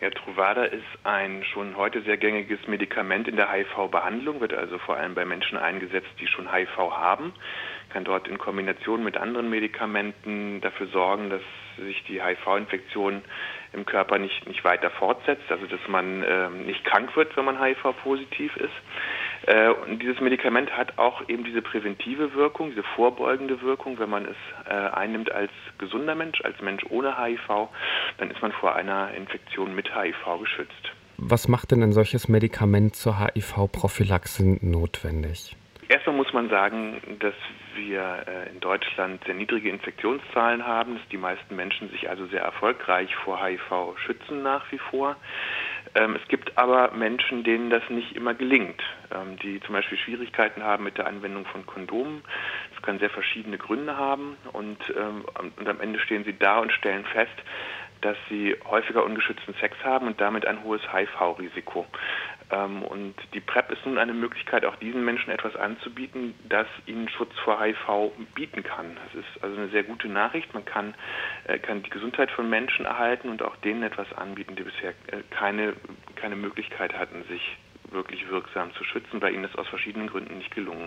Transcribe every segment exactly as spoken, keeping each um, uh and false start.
Ja, Truvada ist ein schon heute sehr gängiges Medikament in der H I V-Behandlung, wird also vor allem bei Menschen eingesetzt, die schon H I V haben, kann dort in Kombination mit anderen Medikamenten dafür sorgen, dass sich die H I V-Infektion im Körper nicht, nicht weiter fortsetzt, also dass man äh, nicht krank wird, wenn man H I V-positiv ist. Äh, und dieses Medikament hat auch eben diese präventive Wirkung, diese vorbeugende Wirkung. Wenn man es äh, einnimmt als gesunder Mensch, als Mensch ohne H I V, dann ist man vor einer Infektion mit H I V geschützt. Was macht denn ein solches Medikament zur H I V-Prophylaxe notwendig? Erstmal muss man sagen, dass wir in Deutschland sehr niedrige Infektionszahlen haben, dass die meisten Menschen sich also sehr erfolgreich vor H I V schützen nach wie vor. Es gibt aber Menschen, denen das nicht immer gelingt, die zum Beispiel Schwierigkeiten haben mit der Anwendung von Kondomen. Das kann sehr verschiedene Gründe haben und, und am Ende stehen sie da und stellen fest, dass sie häufiger ungeschützten Sex haben und damit ein hohes H I V-Risiko. Und die PrEP ist nun eine Möglichkeit, auch diesen Menschen etwas anzubieten, das ihnen Schutz vor H I V bieten kann. Das ist also eine sehr gute Nachricht. Man kann, kann die Gesundheit von Menschen erhalten und auch denen etwas anbieten, die bisher keine, keine Möglichkeit hatten, sich wirklich wirksam zu schützen, weil ihnen das aus verschiedenen Gründen nicht gelungen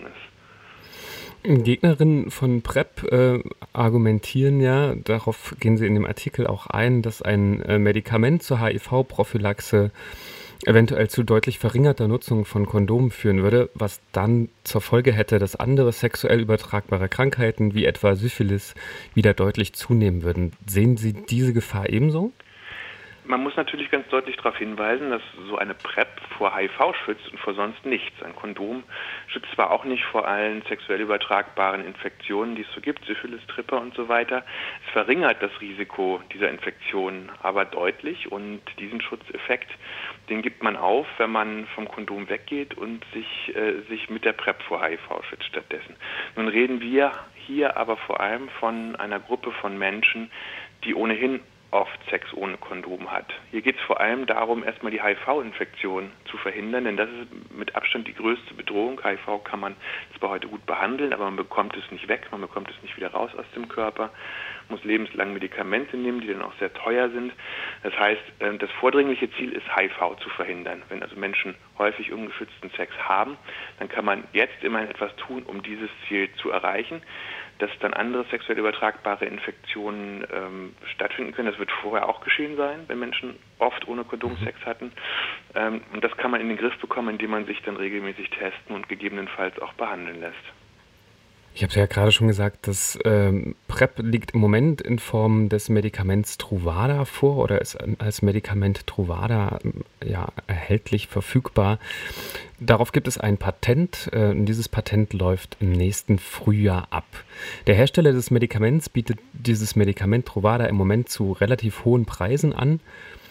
ist. Gegnerinnen von PrEP äh, argumentieren ja, darauf gehen sie in dem Artikel auch ein, dass ein äh, Medikament zur H I V-Prophylaxe eventuell zu deutlich verringerter Nutzung von Kondomen führen würde, was dann zur Folge hätte, dass andere sexuell übertragbare Krankheiten wie etwa Syphilis wieder deutlich zunehmen würden. Sehen Sie diese Gefahr ebenso? Man muss natürlich ganz deutlich darauf hinweisen, dass so eine PrEP vor H I V schützt und vor sonst nichts. Ein Kondom schützt zwar auch nicht vor allen sexuell übertragbaren Infektionen, die es so gibt, Syphilis, Tripper und so weiter. Es verringert das Risiko dieser Infektionen aber deutlich und diesen Schutzeffekt, den gibt man auf, wenn man vom Kondom weggeht und sich, äh, sich mit der PrEP vor H I V schützt stattdessen. Nun reden wir hier aber vor allem von einer Gruppe von Menschen, die ohnehin oft Sex ohne Kondom hat. Hier geht es vor allem darum, erstmal die H I V-Infektion zu verhindern, denn das ist mit Abstand die größte Bedrohung. H I V kann man zwar heute gut behandeln, aber man bekommt es nicht weg, man bekommt es nicht wieder raus aus dem Körper, muss lebenslang Medikamente nehmen, die dann auch sehr teuer sind. Das heißt, das vordringliche Ziel ist, H I V zu verhindern. Wenn also Menschen häufig ungeschützten Sex haben, dann kann man jetzt immerhin etwas tun, um dieses Ziel zu erreichen. Dass dann andere sexuell übertragbare Infektionen ähm, stattfinden können. Das wird vorher auch geschehen sein, wenn Menschen oft ohne Kondom Sex hatten. Ähm, und das kann man in den Griff bekommen, indem man sich dann regelmäßig testen und gegebenenfalls auch behandeln lässt. Ich habe es ja gerade schon gesagt, dass ähm, PrEP liegt im Moment in Form des Medikaments Truvada vor oder ist als Medikament Truvada ja, erhältlich verfügbar. Darauf gibt es ein Patent äh, und dieses Patent läuft im nächsten Frühjahr ab. Der Hersteller des Medikaments bietet dieses Medikament Truvada im Moment zu relativ hohen Preisen an.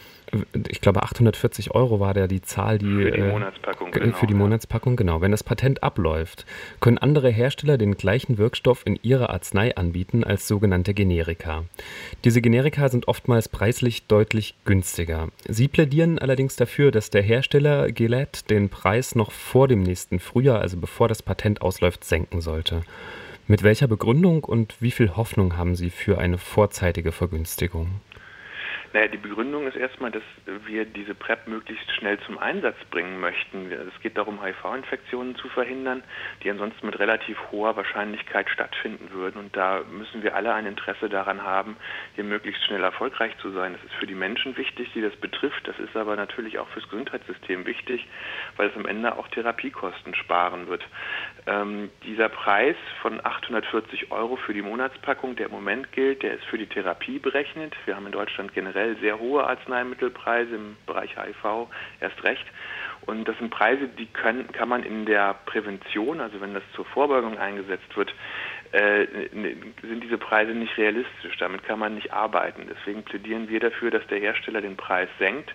Ich glaube, achthundertvierzig Euro war da die Zahl, die für die Monatspackung, äh, genau, für die Monatspackung, genau. Wenn das Patent abläuft, können andere Hersteller den gleichen Wirkstoff in ihrer Arznei anbieten als sogenannte Generika. Diese Generika sind oftmals preislich deutlich günstiger. Sie plädieren allerdings dafür, dass der Hersteller Gilead den Preis noch vor dem nächsten Frühjahr, also bevor das Patent ausläuft, senken sollte. Mit welcher Begründung und wie viel Hoffnung haben Sie für eine vorzeitige Vergünstigung? Naja, die Begründung ist erstmal, dass wir diese PrEP möglichst schnell zum Einsatz bringen möchten. Es geht darum, H I V-Infektionen zu verhindern, die ansonsten mit relativ hoher Wahrscheinlichkeit stattfinden würden. Und da müssen wir alle ein Interesse daran haben, hier möglichst schnell erfolgreich zu sein. Das ist für die Menschen wichtig, die das betrifft. Das ist aber natürlich auch fürs Gesundheitssystem wichtig, weil es am Ende auch Therapiekosten sparen wird. Ähm, dieser Preis von achthundertvierzig Euro für die Monatspackung, der im Moment gilt, der ist für die Therapie berechnet. Wir haben in Deutschland generell sehr hohe Arzneimittelpreise im Bereich H I V, erst recht. Und das sind Preise, die können, kann man in der Prävention, also wenn das zur Vorbeugung eingesetzt wird, äh, sind diese Preise nicht realistisch. Damit kann man nicht arbeiten. Deswegen plädieren wir dafür, dass der Hersteller den Preis senkt.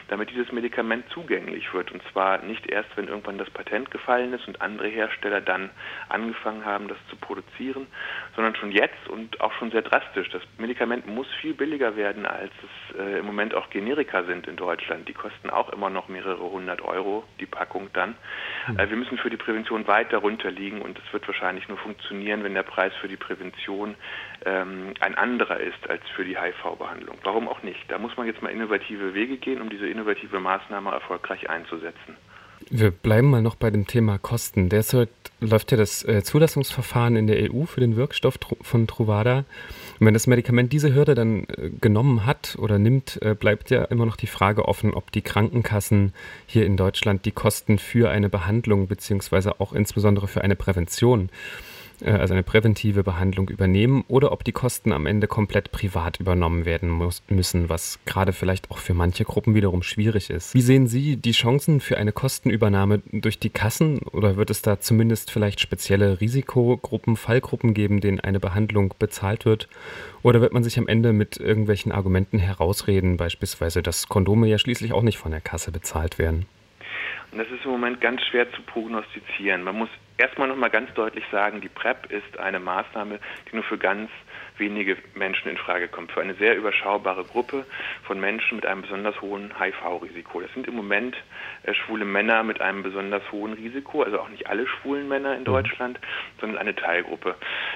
damit dieses Medikament zugänglich wird. Und zwar nicht erst, wenn irgendwann das Patent gefallen ist und andere Hersteller dann angefangen haben, das zu produzieren, sondern schon jetzt und auch schon sehr drastisch. Das Medikament muss viel billiger werden, als es äh, im Moment auch Generika sind in Deutschland. Die kosten auch immer noch mehrere hundert Euro, die Packung dann. Hm. Äh, wir müssen für die Prävention weit darunter liegen und es wird wahrscheinlich nur funktionieren, wenn der Preis für die Prävention ähm, ein anderer ist als für die H I V-Behandlung. Warum auch nicht? Da muss man jetzt mal innovative Wege gehen, um diese innovative Maßnahme erfolgreich einzusetzen. Wir bleiben mal noch bei dem Thema Kosten. Derzeit läuft ja das äh, Zulassungsverfahren in der E U für den Wirkstoff Tru- von Truvada. Und wenn das Medikament diese Hürde dann äh, genommen hat oder nimmt, äh, bleibt ja immer noch die Frage offen, ob die Krankenkassen hier in Deutschland die Kosten für eine Behandlung beziehungsweise auch insbesondere für eine Prävention, äh, also eine präventive Behandlung übernehmen oder ob die Kosten am Ende komplett privat übernommen werden muss, müssen, was gerade vielleicht auch für manche Gruppen wiederum schwierig ist. Wie sehen Sie die Chancen für eine Kostenübernahme durch die Kassen oder wird es da zumindest vielleicht spezielle Risikogruppen, Fallgruppen geben, denen eine Behandlung bezahlt wird? Oder wird man sich am Ende mit irgendwelchen Argumenten herausreden, beispielsweise, dass Kondome ja schließlich auch nicht von der Kasse bezahlt werden? Und das ist im Moment ganz schwer zu prognostizieren. Man muss erstmal noch mal ganz deutlich sagen, die PrEP ist eine Maßnahme, die nur für ganz wenige Menschen in Frage kommt, für eine sehr überschaubare Gruppe von Menschen mit einem besonders hohen H I V-Risiko. Das sind im Moment äh, schwule Männer mit einem besonders hohen Risiko, also auch nicht alle schwulen Männer in Deutschland, sondern eine Teilgruppe.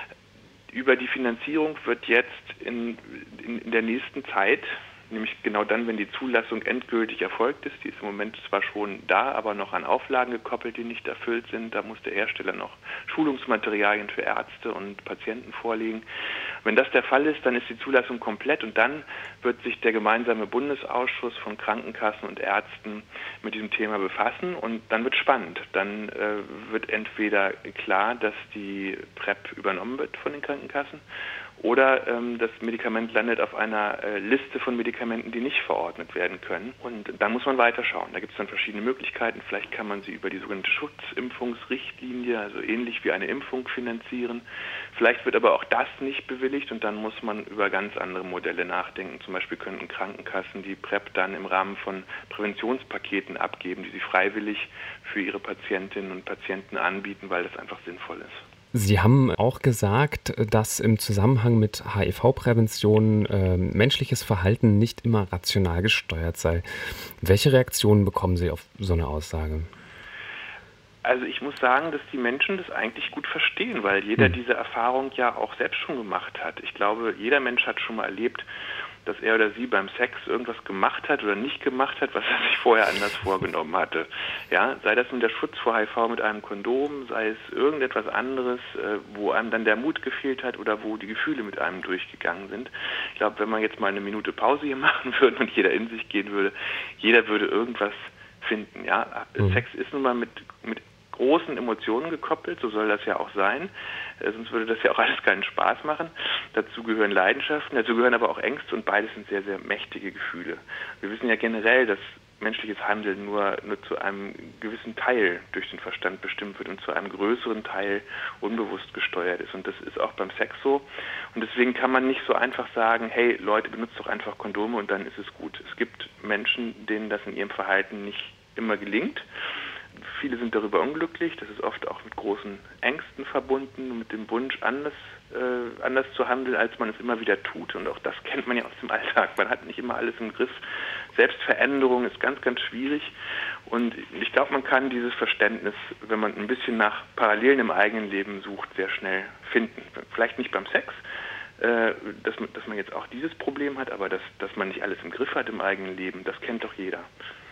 Über die Finanzierung wird jetzt in, in, in der nächsten Zeit, nämlich genau dann, wenn die Zulassung endgültig erfolgt ist, die ist im Moment zwar schon da, aber noch an Auflagen gekoppelt, die nicht erfüllt sind. Da muss der Hersteller noch Schulungsmaterialien für Ärzte und Patienten vorlegen. Wenn das der Fall ist, dann ist die Zulassung komplett und dann wird sich der gemeinsame Bundesausschuss von Krankenkassen und Ärzten mit diesem Thema befassen und dann wird spannend. Dann äh, wird entweder klar, dass die PrEP übernommen wird von den Krankenkassen oder ähm, das Medikament landet auf einer äh, Liste von Medikamenten, die nicht verordnet werden können. Und dann muss man weiterschauen. Da gibt es dann verschiedene Möglichkeiten. Vielleicht kann man sie über die sogenannte Schutzimpfungsrichtlinie, also ähnlich wie eine Impfung, finanzieren. Vielleicht wird aber auch das nicht bewilligt und dann muss man über ganz andere Modelle nachdenken. Zum Beispiel könnten Krankenkassen die PrEP dann im Rahmen von Präventionspaketen abgeben, die sie freiwillig für ihre Patientinnen und Patienten anbieten, weil das einfach sinnvoll ist. Sie haben auch gesagt, dass im Zusammenhang mit H I V-Prävention äh, menschliches Verhalten nicht immer rational gesteuert sei. Welche Reaktionen bekommen Sie auf so eine Aussage? Also ich muss sagen, dass die Menschen das eigentlich gut verstehen, weil jeder hm. diese Erfahrung ja auch selbst schon gemacht hat. Ich glaube, jeder Mensch hat schon mal erlebt, dass er oder sie beim Sex irgendwas gemacht hat oder nicht gemacht hat, was er sich vorher anders vorgenommen hatte. Ja, sei das nun der Schutz vor H I V mit einem Kondom, sei es irgendetwas anderes, äh, wo einem dann der Mut gefehlt hat oder wo die Gefühle mit einem durchgegangen sind. Ich glaube, wenn man jetzt mal eine Minute Pause hier machen würde und jeder in sich gehen würde, jeder würde irgendwas finden. Ja, mhm. Sex ist nun mal mit mit großen Emotionen gekoppelt, so soll das ja auch sein, äh, sonst würde das ja auch alles keinen Spaß machen. Dazu gehören Leidenschaften, dazu gehören aber auch Ängste und beides sind sehr, sehr mächtige Gefühle. Wir wissen ja generell, dass menschliches Handeln nur, nur zu einem gewissen Teil durch den Verstand bestimmt wird und zu einem größeren Teil unbewusst gesteuert ist. Und das ist auch beim Sex so. Und deswegen kann man nicht so einfach sagen, hey Leute, benutzt doch einfach Kondome und dann ist es gut. Es gibt Menschen, denen das in ihrem Verhalten nicht immer gelingt. Viele sind darüber unglücklich, das ist oft auch mit großen Ängsten verbunden, mit dem Wunsch, anders, äh, anders zu handeln, als man es immer wieder tut. Und auch das kennt man ja aus dem Alltag. Man hat nicht immer alles im Griff. Selbstveränderung ist ganz, ganz schwierig. Und ich glaube, man kann dieses Verständnis, wenn man ein bisschen nach Parallelen im eigenen Leben sucht, sehr schnell finden. Vielleicht nicht beim Sex, äh, dass, man, dass man jetzt auch dieses Problem hat, aber dass, dass man nicht alles im Griff hat im eigenen Leben, das kennt doch jeder.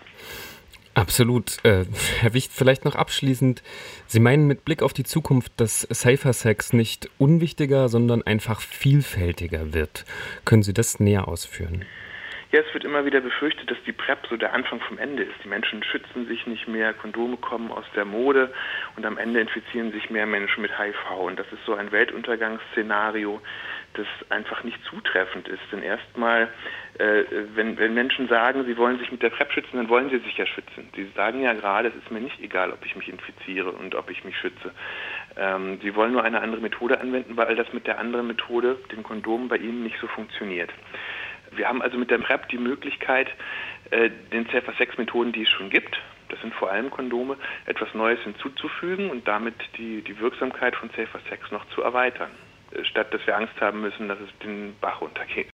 Absolut. Äh, Herr Wicht, vielleicht noch abschließend. Sie meinen mit Blick auf die Zukunft, dass Safer Sex nicht unwichtiger, sondern einfach vielfältiger wird. Können Sie das näher ausführen? Ja, es wird immer wieder befürchtet, dass die PrEP so der Anfang vom Ende ist. Die Menschen schützen sich nicht mehr, Kondome kommen aus der Mode und am Ende infizieren sich mehr Menschen mit H I V. Und das ist so ein Weltuntergangsszenario, das einfach nicht zutreffend ist. Denn erstmal, äh, wenn, wenn Menschen sagen, sie wollen sich mit der PrEP schützen, dann wollen sie sich ja schützen. Sie sagen ja gerade, es ist mir nicht egal, ob ich mich infiziere und ob ich mich schütze. Ähm, sie wollen nur eine andere Methode anwenden, weil das mit der anderen Methode, dem Kondom, bei ihnen nicht so funktioniert. Wir haben also mit der PrEP die Möglichkeit, den Safer-Sex-Methoden, die es schon gibt, das sind vor allem Kondome, etwas Neues hinzuzufügen und damit die, die Wirksamkeit von Safer Sex noch zu erweitern, statt dass wir Angst haben müssen, dass es den Bach runtergeht.